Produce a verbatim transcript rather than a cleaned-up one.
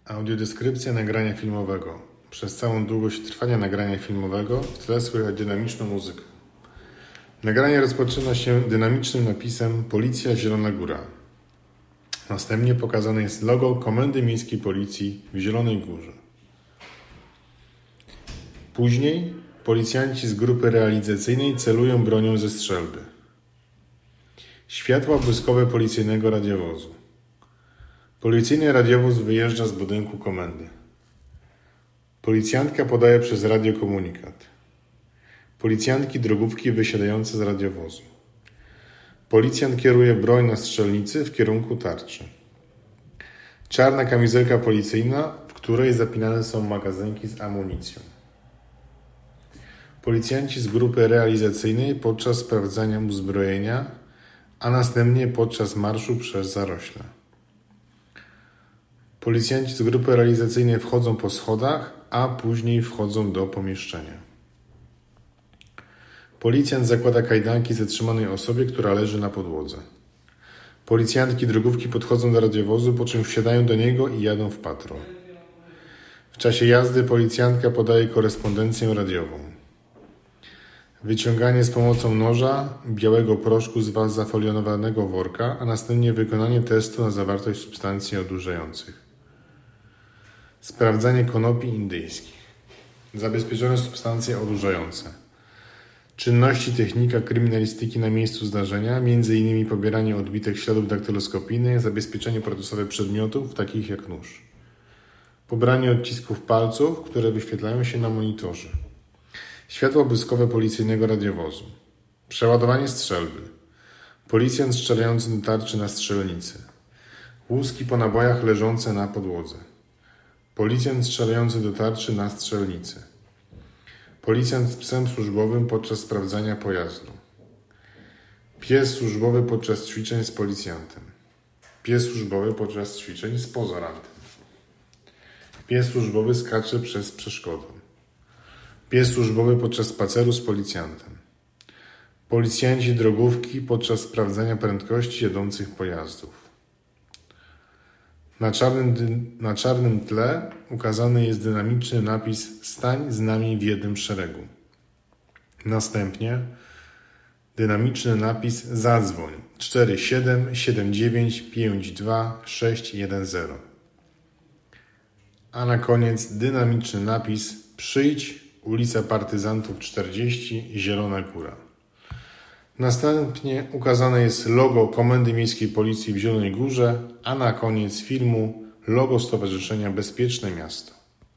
Audiodeskrypcja nagrania filmowego. Przez całą długość trwania nagrania filmowego w tle słychać dynamiczną muzykę. Nagranie rozpoczyna się dynamicznym napisem Policja Zielona Góra. Następnie pokazane jest logo Komendy Miejskiej Policji w Zielonej Górze. Później policjanci z grupy realizacyjnej celują bronią ze strzelby. Światła błyskowe policyjnego radiowozu. Policyjny radiowóz wyjeżdża z budynku komendy. Policjantka podaje przez radio komunikat. Policjantki drogówki wysiadające z radiowozu. Policjant kieruje broń na strzelnicy w kierunku tarczy. Czarna kamizelka policyjna, w której zapinane są magazynki z amunicją. Policjanci z grupy realizacyjnej podczas sprawdzania uzbrojenia, a następnie podczas marszu przez zarośle. Policjanci z grupy realizacyjnej wchodzą po schodach, a później wchodzą do pomieszczenia. Policjant zakłada kajdanki zatrzymanej osobie, która leży na podłodze. Policjantki drogówki podchodzą do radiowozu, po czym wsiadają do niego i jadą w patrol. W czasie jazdy policjantka podaje korespondencję radiową. Wyciąganie z pomocą noża białego proszku z zafoliowanego worka, a następnie wykonanie testu na zawartość substancji odurzających. Sprawdzanie konopi indyjskich. Zabezpieczone substancje odurzające. Czynności technika kryminalistyki na miejscu zdarzenia, między innymi pobieranie odbitek śladów daktyloskopijnych, zabezpieczenie procesowe przedmiotów, takich jak nóż. Pobranie odcisków palców, które wyświetlają się na monitorze. Światło błyskowe policyjnego radiowozu. Przeładowanie strzelby. Policjant strzelający do tarczy na strzelnicy. Łuski po nabojach leżące na podłodze. Policjant strzelający do tarczy na strzelnicy. Policjant z psem służbowym podczas sprawdzania pojazdu. Pies służbowy podczas ćwiczeń z policjantem. Pies służbowy podczas ćwiczeń z pozorantem. Pies służbowy skacze przez przeszkodę. Pies służbowy podczas spaceru z policjantem. Policjanci drogówki podczas sprawdzania prędkości jadących pojazdów. Na czarnym, na czarnym tle ukazany jest dynamiczny napis „Stań z nami w jednym szeregu”. Następnie dynamiczny napis „Zadzwoń cztery siedem siedem dziewięć pięć dwa sześć jeden zero”. A na koniec dynamiczny napis „Przyjdź, ulica Partyzantów czterdzieści, Zielona Góra”. Następnie ukazane jest logo Komendy Miejskiej Policji w Zielonej Górze, a na koniec filmu logo Stowarzyszenia Bezpieczne Miasto.